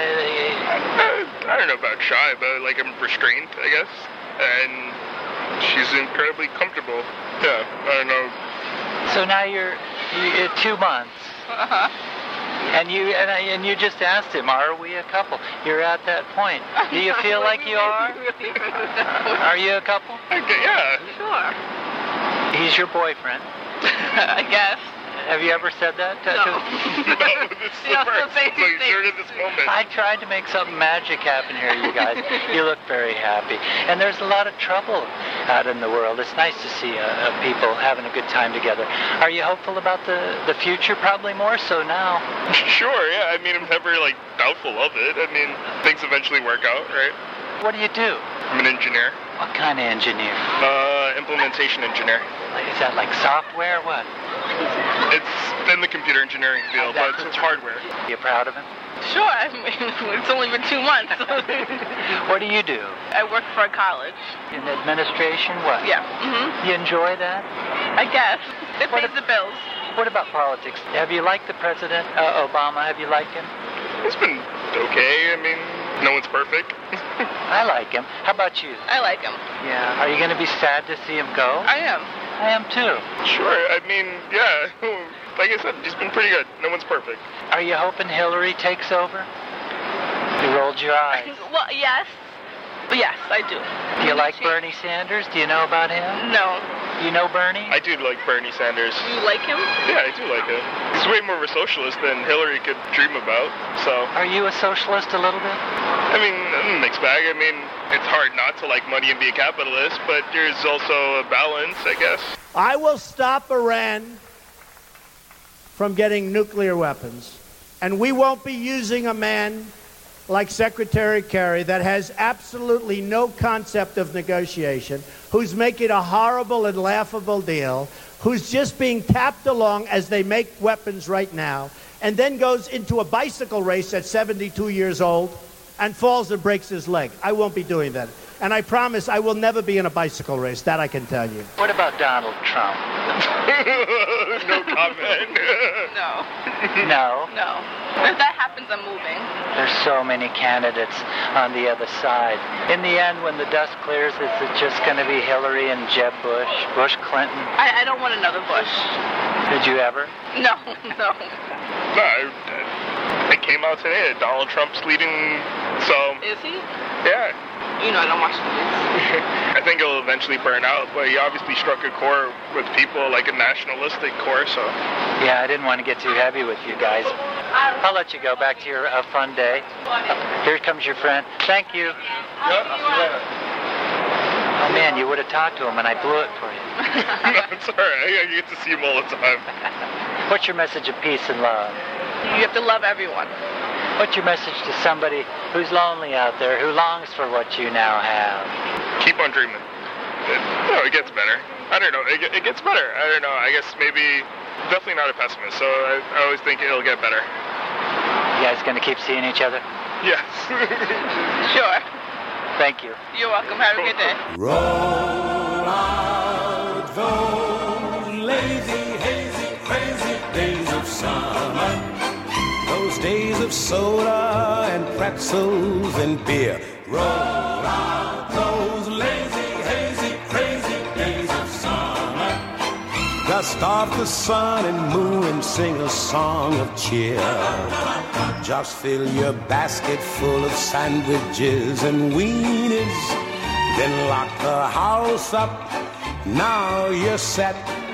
I, I don't know about shy, but like I'm restrained, I guess. And she's incredibly comfortable. Yeah, I don't know. So now you're, you're two months. Uh-huh. And you and, I, and you just asked him, are we a couple? You're at that point. Do you feel like you are? Are you a couple? Okay, yeah. Sure. He's your boyfriend. I guess. Have you ever said that to No. No, this is the first. Like, sure at this moment. I tried to make something magic happen here, you guys. You look very happy. And there's a lot of trouble out in the world. It's nice to see uh, uh, people having a good time together. Are you hopeful about the, the future? Probably more so now. Sure, yeah. I mean, I'm never, like, doubtful of it. I mean, things eventually work out, right? What do you do? I'm an engineer. What kind of engineer? Uh, implementation engineer. Is that like software? What? It's in the computer engineering field, but it's, it's hardware. You proud of him? Sure, I mean, it's only been two months. What do you do? I work for a college. In administration? What? Yeah. Mm-hmm. You enjoy that? I guess. It pays the bills. What about politics? Have you liked the president, uh, Obama? Have you liked him? It's been okay. I mean, no one's perfect. I like him. How about you? I like him. Yeah. Are you going to be sad to see him go? I am. I am too. Sure. I mean, yeah. Like I said, he's been pretty good. No one's perfect. Are you hoping Hillary takes over? You rolled your eyes. Well, yes. Yes, I do. Do you like Bernie Sanders? Do you know about him? No. You know Bernie? I do like Bernie Sanders. You like him? Yeah, I do like him. He's way more of a socialist than Hillary could dream about, so... Are you a socialist a little bit? I mean, I'm a mixed bag. I mean, it's hard not to like money and be a capitalist, but there's also a balance, I guess. I will stop Iran from getting nuclear weapons, and we won't be using a man like Secretary Kerry that has absolutely no concept of negotiation, who's making a horrible and laughable deal, who's just being tapped along as they make weapons right now, and then goes into a bicycle race at seventy-two years old and falls and breaks his leg. I won't be doing that. And I promise I will never be in a bicycle race. That I can tell you. What about Donald Trump? No comment. No. No? No. If that happens, I'm moving. There's so many candidates on the other side. In the end, when the dust clears, is it just going to be Hillary and Jeb Bush, Bush Clinton? I, I don't want another Bush. Did you ever? No, no. No, I, it came out today that Donald Trump's leading, so... Is he? Yeah. You know, I don't watch the news. I think it'll eventually burn out, but he obviously struck a chord with people, like a nationalistic chord, so... Yeah, I didn't want to get too heavy with you guys. I'll let you go back to your uh, fun day. Here comes your friend. Thank you. Yep, I'll see you later. Oh, man, you would have talked to him, and I blew it for you. No, it's all right. I get to see him all the time. What's your message of peace and love? You have to love everyone. What's your message to somebody who's lonely out there, who longs for what you now have? Keep on dreaming. It, no, it gets better. I don't know. It, it gets better. I don't know. I guess maybe... Definitely not a pessimist, so I, I always think it'll get better. You guys gonna keep seeing each other? Yes. Sure. Thank you. You're welcome. Have a good day. Roll out those lazy, hazy, crazy days of summer. Those days of soda and pretzels and beer. Roll out those lazy, hazy, crazy days of summer. Dust off the sun and moon and sing a song of cheer. Just fill your basket full of sandwiches and weenies. Then lock the house up. Now you're set.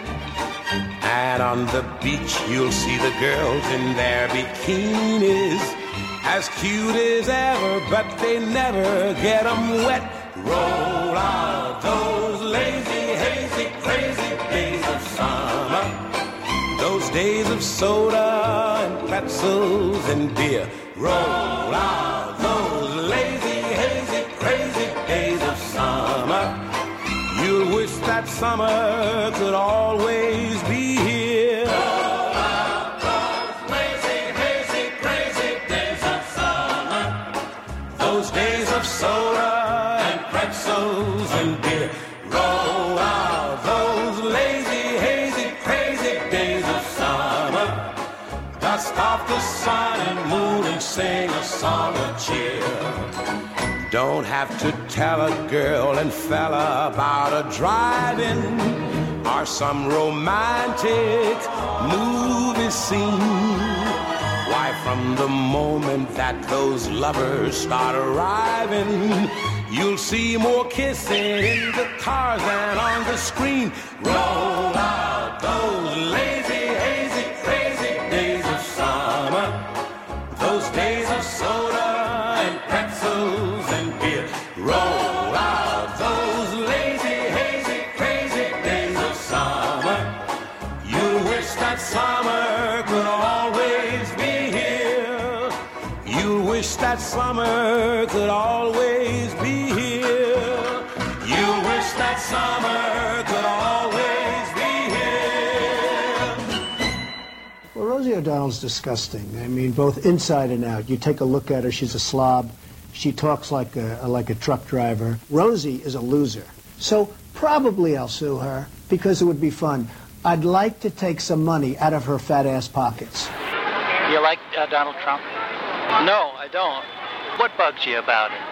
And on the beach you'll see the girls in their bikinis, as cute as ever, but they never get 'em wet. Roll out those lazy, hazy, crazy days of summer. Those days of soda and pretzels and beer. Roll out those lazy, hazy, crazy days of summer. You'll wish that summer could always be here. Roll out those lazy, hazy, crazy days of summer. Those days of soda and pretzels and beer. Roll out those lazy, hazy, crazy days of summer. Dust off the sun and moon and sing a song of cheer. Don't have to tell a girl and fella about a drive-in or some romantic movie scene. Why, from the moment that those lovers start arriving, you'll see more kissing in the cars than on the screen. Roll out those lazy, hazy, crazy days of summer. Those days of soda and pretzels and beer. Roll out those lazy, hazy, crazy days of summer. You wish that summer could always be here. You wish that summer could always be here. You wish that summer could always be here. Well, Rosie O'Donnell's disgusting. I mean, both inside and out. You take a look at her, she's a slob. She talks like a, like a truck driver. Rosie is a loser. So probably I'll sue her because it would be fun. I'd like to take some money out of her fat ass pockets. You like uh, Donald Trump? No, I don't. What bugs you about him?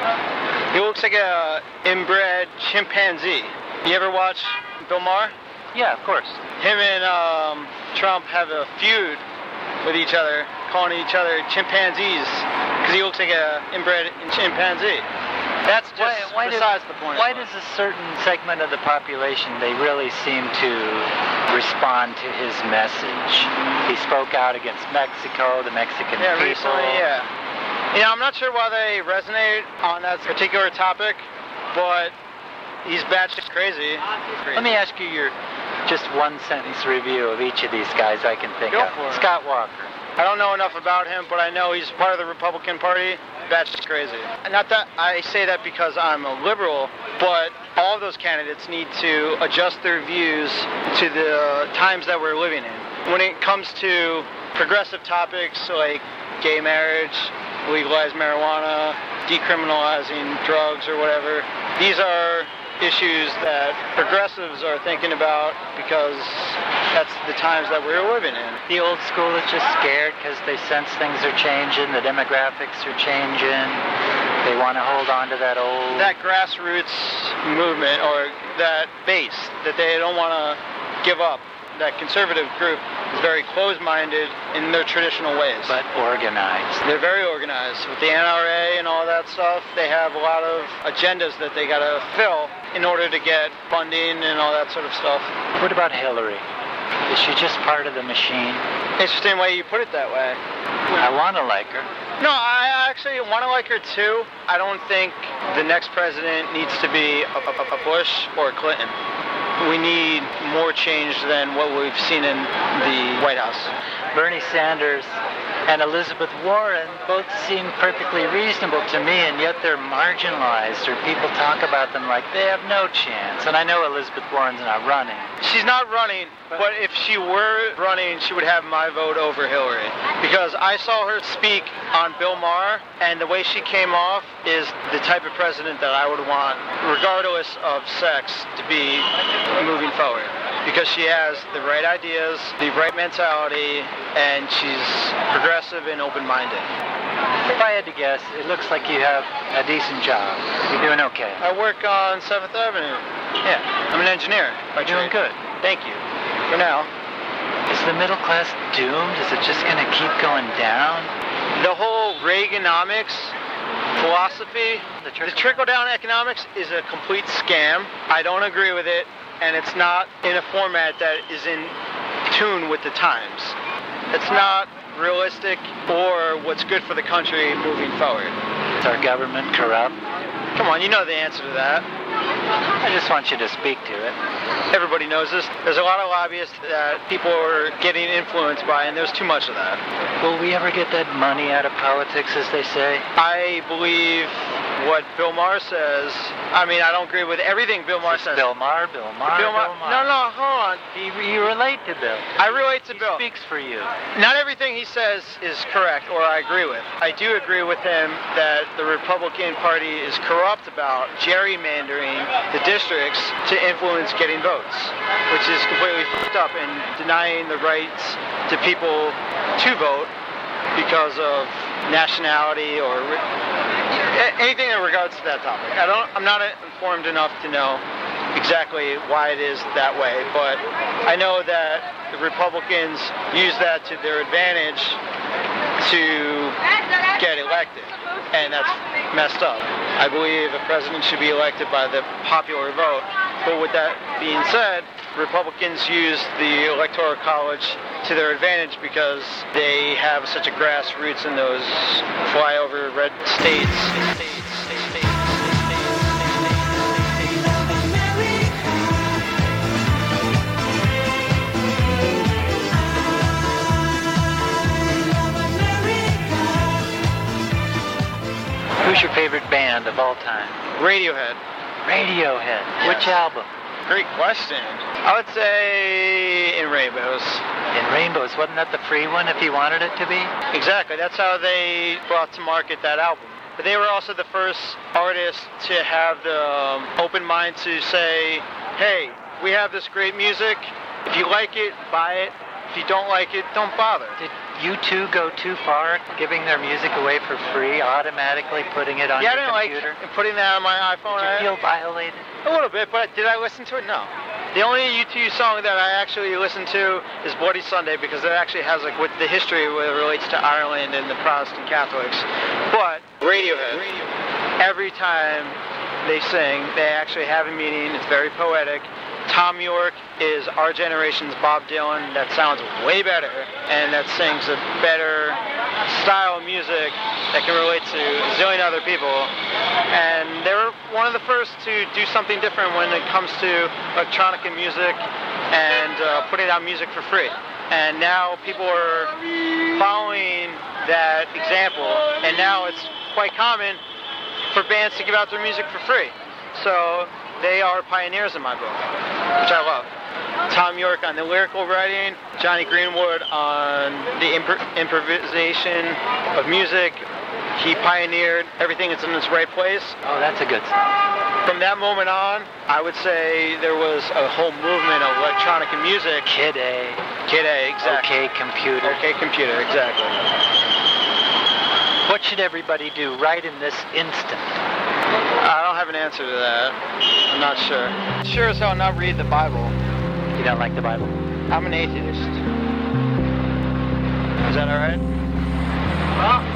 He looks like a inbred chimpanzee. You ever watch Bill Maher? Yeah, of course. Him and um, Trump have a feud with each other, calling each other chimpanzees, because he looks like a inbred chimpanzee. That's just why, why besides does, the point. Why does a certain segment of the population, they really seem to respond to his message? He spoke out against Mexico, the Mexican yeah, people. Recently, yeah. You know, I'm not sure why they resonate on that particular topic, but he's batshit crazy. Let me ask you your just one sentence review of each of these guys I can think Go of. for it. Scott Walker. I don't know enough about him, but I know he's part of the Republican Party. Batshit crazy. Not that I say that because I'm a liberal, but all of those candidates need to adjust their views to the times that we're living in. When it comes to progressive topics like gay marriage, legalize marijuana, decriminalizing drugs or whatever, these are issues that progressives are thinking about because that's the times that we're living in. The old school is just scared because they sense things are changing, the demographics are changing, they want to hold on to that old... That grassroots movement, or that base, that they don't want to give up. That conservative group is very closed-minded in their traditional ways. But organized. They're very organized. With the N R A and all that stuff, they have a lot of agendas that they got to fill in order to get funding and all that sort of stuff. What about Hillary? Is she just part of the machine? Interesting way you put it that way. I want to like her. No, I actually want to like her too. I don't think the next president needs to be a, a, a Bush or a Clinton. We need more change than what we've seen in the White House. Bernie Sanders and Elizabeth Warren both seem perfectly reasonable to me, and yet they're marginalized, or people talk about them like they have no chance. And I know Elizabeth Warren's not running. She's not running, but if she were running, she would have my vote over Hillary. Because I saw her speak on Bill Maher, and the way she came off is the type of president that I would want, regardless of sex, to be moving forward. Because she has the right ideas, the right mentality, and she's progressive and open-minded. If I had to guess, it looks like you have a decent job. You're doing okay. I work on seventh Avenue. Yeah, I'm an engineer. You're doing good. Thank you. For now. Is the middle class doomed? Is it just going to keep going down? The whole Reaganomics philosophy, the trickle-down economics is a complete scam. I don't agree with it, and it's not in a format that is in tune with the times. It's not realistic or what's good for the country moving forward. Is our government corrupt? Come on, you know the answer to that. I just want you to speak to it. Everybody knows this. There's a lot of lobbyists that people are getting influenced by, and there's too much of that. Will we ever get that money out of politics, as they say? I believe what Bill Maher says. I mean, I don't agree with everything Bill Maher says. Bill Maher, Bill Maher, Bill Maher. Bill Maher. No, no, hold on. You, you relate to Bill. I relate to he Bill. He speaks for you. Not everything he says is correct or I agree with. I do agree with him that the Republican Party is corrupt about gerrymandering the districts to influence getting votes, which is completely fucked up, and denying the rights to people to vote because of nationality or anything in regards to that topic. I don't, I'm not informed enough to know exactly why it is that way, but I know that the Republicans use that to their advantage to get elected, and that's messed up. I believe a president should be elected by the popular vote, but with that being said, Republicans use the Electoral College to their advantage because they have such a grassroots in those flyover red states. states, states, states. Who's your favorite band of all time? Radiohead. Radiohead. Yes. Which album? Great question. I would say In Rainbows. In Rainbows. Wasn't that the free one if you wanted it to be? Exactly. That's how they brought to market that album. But they were also the first artists to have the um, open mind to say, hey, we have this great music. If you like it, buy it. If you don't like it, don't bother. Did U two go too far, giving their music away for free, automatically putting it on yeah, your I didn't computer? like putting that on my iPhone. Did you feel violated? A little bit, but did I listen to it? No. The only U two song that I actually listened to is Bloody Sunday, because it actually has like with the history where it relates to Ireland and the Protestant Catholics. But Radiohead, every time they sing, they actually have a meaning. It's very poetic. Tom York is our generation's Bob Dylan. That sounds way better, and that sings a better style of music that can relate to a zillion other people. And they were one of the first to do something different when it comes to electronic music and uh, putting out music for free. And now people are following that example, and now it's quite common for bands to give out their music for free. So they are pioneers in my book, which I love. Tom York on the lyrical writing, Johnny Greenwood on the imp- improvisation of music. He pioneered everything that's in its right place. Oh, that's a good song. From that moment on, I would say there was a whole movement of electronic music. Kid A. Kid A, exactly. OK Computer. OK Computer, exactly. What should everybody do right in this instant? I don't have an answer to that. I'm not sure. Sure as hell not read the Bible. You don't like the Bible? I'm an atheist. Is that all right? Well,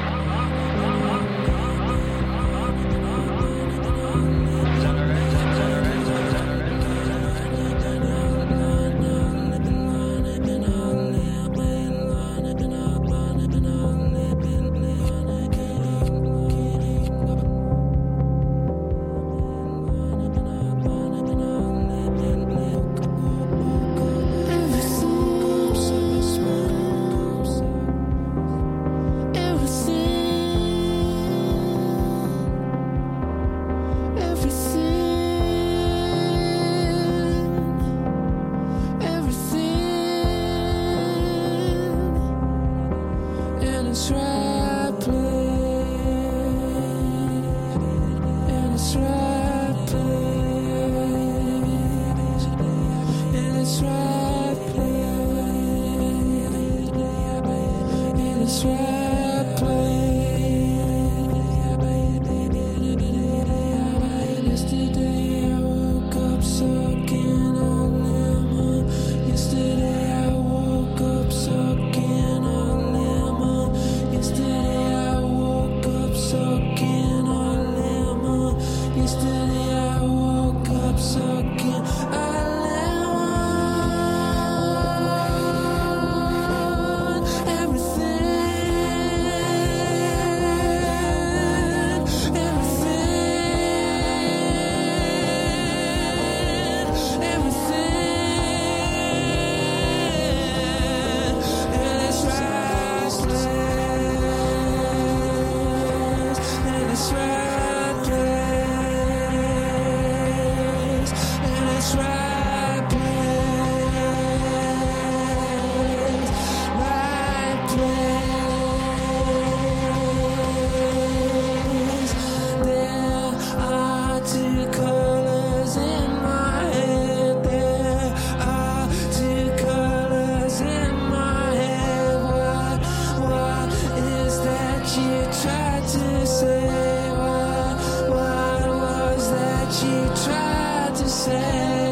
she tried to say.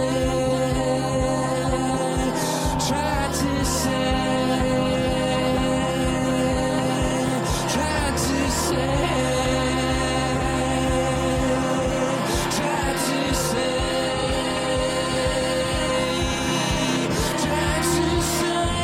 Tried to say. Tried to say. Tried to say. Tried to say.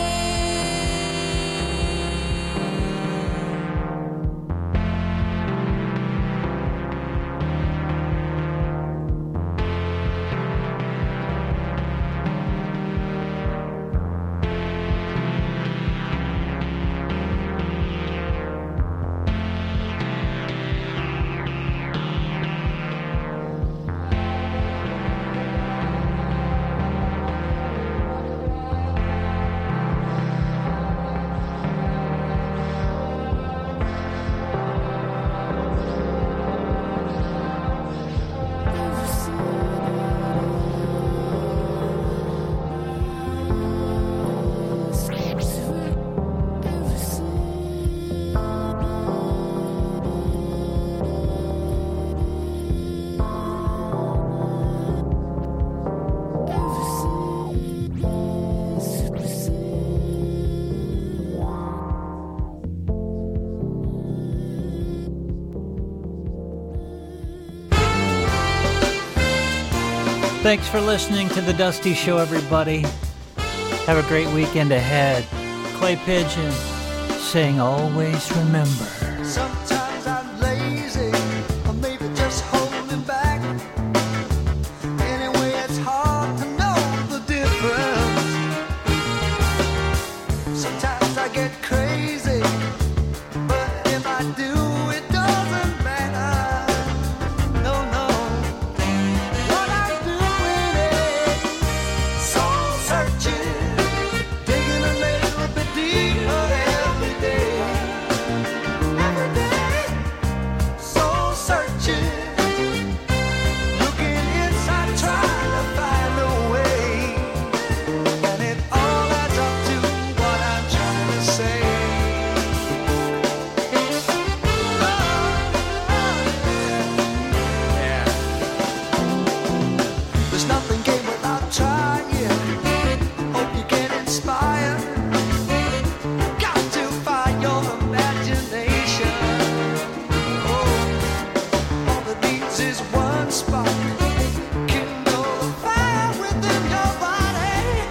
Thanks for listening to The Dusty Show, everybody. Have a great weekend ahead. Clay Pigeon saying always remember. Sometimes I'm lazy, or maybe just holding back. Anyway, it's hard to know the difference. Sometimes I get crazy, but if I do, it doesn't matter. No, no. What I'm doing is soul searching, digging a little bit deeper every day. Every day, soul searching, looking inside, trying to find a way. And it all adds up to what I'm trying to say. There's nothing gained without trying. Hope you get inspired. Got to find your imagination. Oh, all that needs is one spark. Kindle the fire within your body.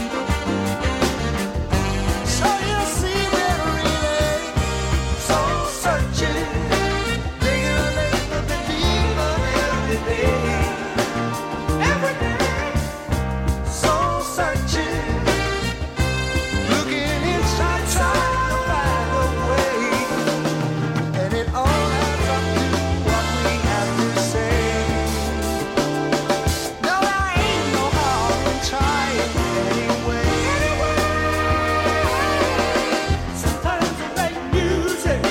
So you see that really soul searching, digging a little bit deeper every day. Every day, soul searching, looking inside, trying to find a way. And it all adds up to what we have to say. No, there ain't no harm in trying anyway. Sometimes I make music.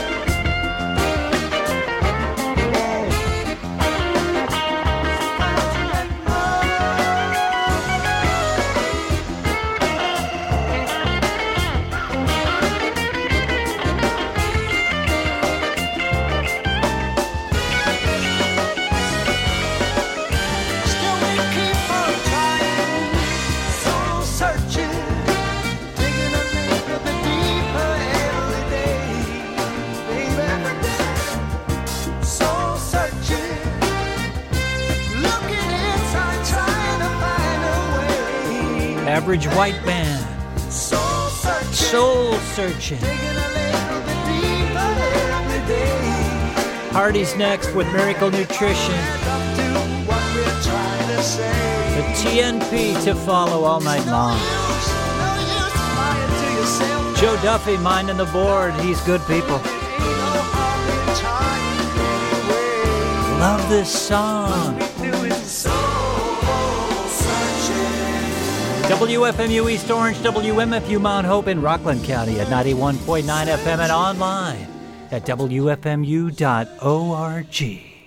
Still we keep on trying, soul searching, digging a little bit deeper every day, baby, every day. Soul searching, looking inside, trying to find a way. Average White Band. Soul searching, Soul Searching. digging a little bit deeper every day. Party's next with Miracle Nutrition. Up to what we're trying to say. The T N P to follow all night long. No use lying to yourself. Joe Duffy minding the board. He's good people. Ain't no harm in trying anyway. Love this song. Doing soul searching. W F M U East Orange, W M F U Mount Hope in Rockland County at ninety-one point nine F M and online at W F M U dot org.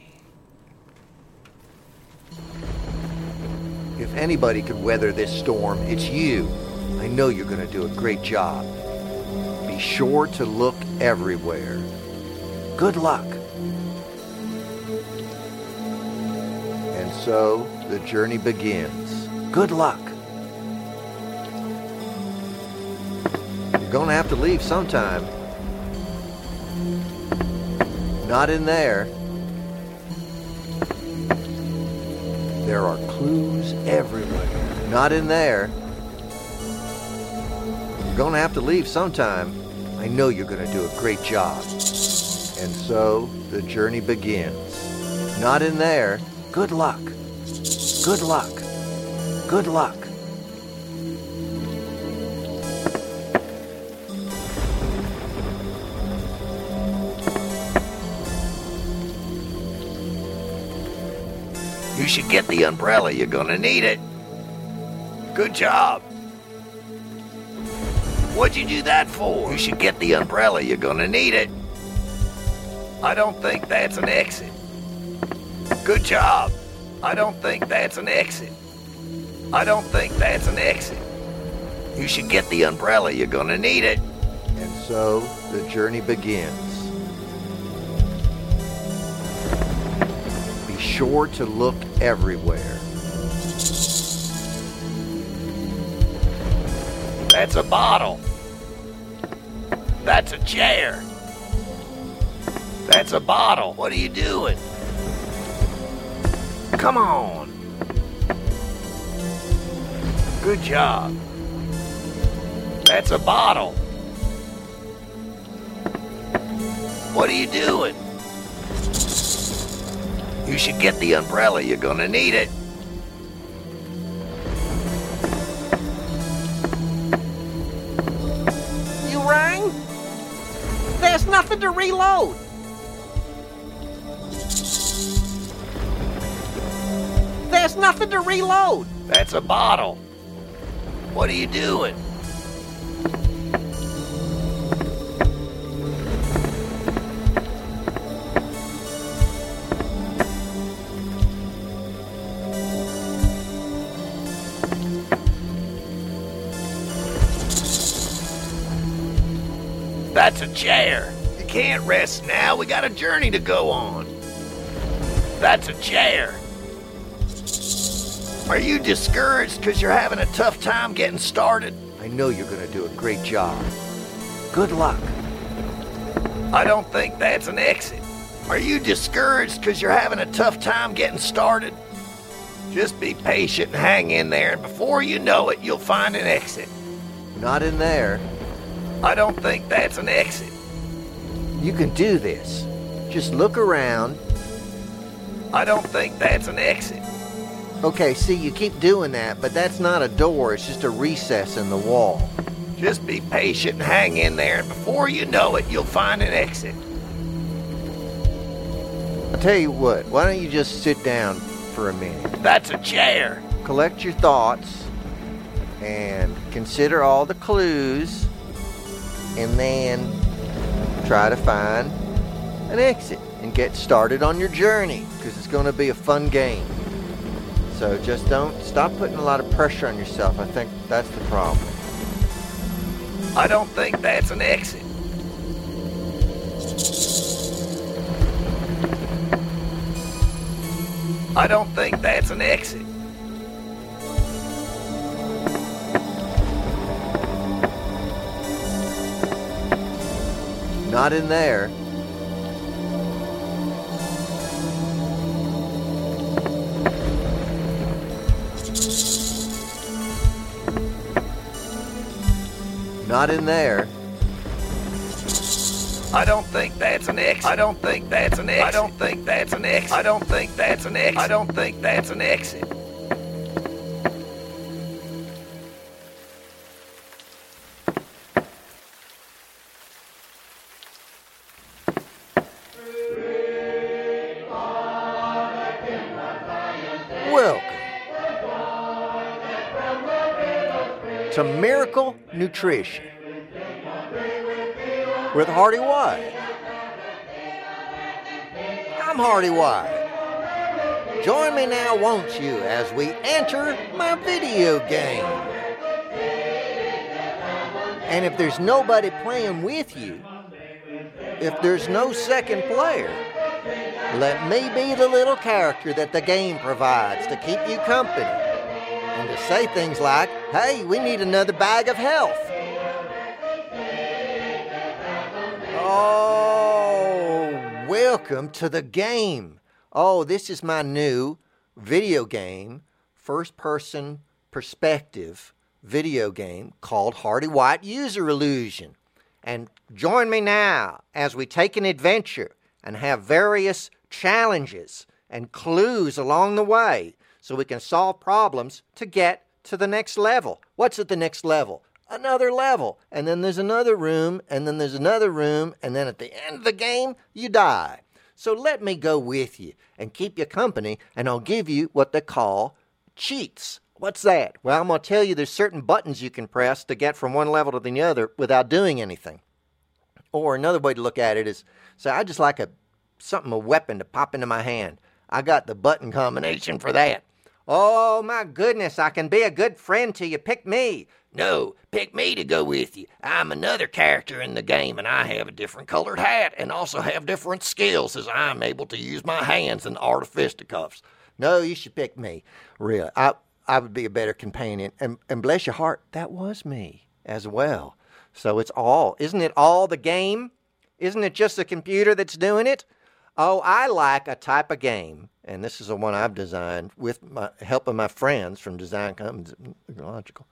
If anybody could weather this storm, it's you. I know you're going to do a great job. Be sure to look everywhere. Good luck. so the journey begins. Good luck. You're gonna have to leave sometime. Not in there. There are clues everywhere. Not in there. You're gonna have to leave sometime. I know you're gonna do a great job. And so the journey begins. Not in there. Good luck. Good luck. Good luck. You should get the umbrella. You're gonna need it. Good job. What'd you do that for? You should get the umbrella. You're gonna need it. I don't think that's an exit. Good job. I don't think that's an exit. I don't think that's an exit. You should get the umbrella. You're gonna need it. And so the journey begins. Be sure to look everywhere. That's a bottle. That's a chair. That's a bottle. What are you doing? Come on. Good job. That's a bottle. What are you doing? You should get the umbrella. You're gonna need it. You rang? There's nothing to reload. There's nothing to reload. That's a bottle. What are you doing? That's a chair. You can't rest now. We got a journey to go on. That's a chair. Are you discouraged because you're having a tough time getting started? I know you're going to do a great job. Good luck. I don't think that's an exit. Are you discouraged because you're having a tough time getting started? Just be patient and hang in there, and before you know it, you'll find an exit. Not in there. I don't think that's an exit. You can do this. Just look around. I don't think that's an exit. Okay, see, you keep doing that, but that's not a door, it's just a recess in the wall. Just be patient and hang in there, and before you know it, you'll find an exit. I'll tell you what, why don't you just sit down for a minute? That's a chair. Collect your thoughts, and consider all the clues, and then try to find an exit, and get started on your journey, because it's going to be a fun game. So just don't stop putting a lot of pressure on yourself. I think that's the problem. I don't think that's an exit. I don't think that's an exit. Not in there. Not in there. I don't think that's an exit. I don't think that's an exit. I don't think that's an exit. I don't think that's an exit. I don't think that's an exit. Welcome to Miracle Nutrition with Hardy White. I'm Hardy White. Join me now, won't you, as we enter my video game. And if there's nobody playing with you, if there's no second player, Let me be the little character that the game provides to keep you company. And to say things like, hey, we need another bag of health. Oh, welcome to the game. Oh, this is my new video game, first-person perspective video game called Hardy White User Illusion. And join me now as we take an adventure and have various challenges and clues along the way so we can solve problems to get to the next level. What's at the next level? Another level. And then there's another room, and then there's another room, and then at the end of the game, you die. So let me go with you and keep you company, and I'll give you what they call cheats. What's that? Well, I'm going to tell you there's certain buttons you can press to get from one level to the other without doing anything. Or another way to look at it is, say, I just like a something, a weapon to pop into my hand. I got the button combination for that. Oh, my goodness, I can be a good friend to you. Pick me. No, pick me to go with you. I'm another character in the game, and I have a different colored hat and also have different skills as I'm able to use my hands in art of fisticuffs. No, you should pick me. Really, I... I would be a better companion. And, and bless your heart, that was me as well. So it's all, isn't it all the game? Isn't it just the computer that's doing it? Oh, I like a type of game, and this is the one I've designed with my help of my friends from Design Companies, Logical.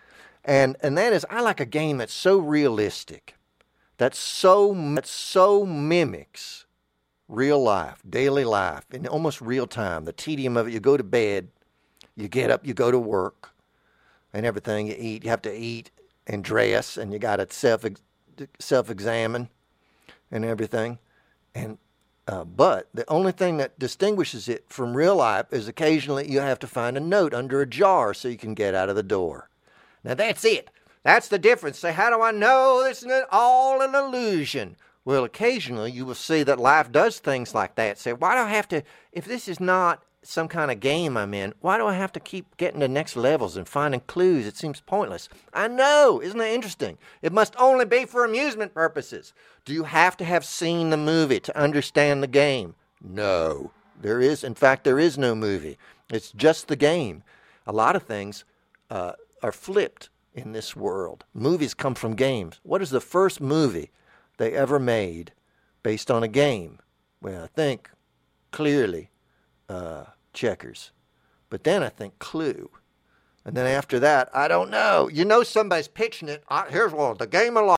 And and that is, I like a game that's so realistic, that so, that so mimics real life, daily life, in almost real time. The tedium of it, you go to bed, you get up, you go to work, and everything you eat. You have to eat and dress, and you got to self self-examine and everything. And uh, but the only thing that distinguishes it from real life is occasionally you have to find a note under a jar so you can get out of the door. Now that's it. That's the difference. Say, how do I know this is all an illusion? Well, occasionally you will see that life does things like that. Say, why do I have to, if this is not some kind of game I'm in, why do I have to keep getting to next levels and finding clues? It seems pointless. I know, isn't that interesting? It must only be for amusement purposes. Do you have to have seen the movie to understand the game? No. There is, in fact, there is no movie. It's just the game. A lot of things uh, are flipped in this world. Movies come from games. What is the first movie they ever made based on a game? Well, I think clearly Uh, Checkers. But then I think Clue. And then after that, I don't know. You know somebody's pitching it. I, here's one, the game of life.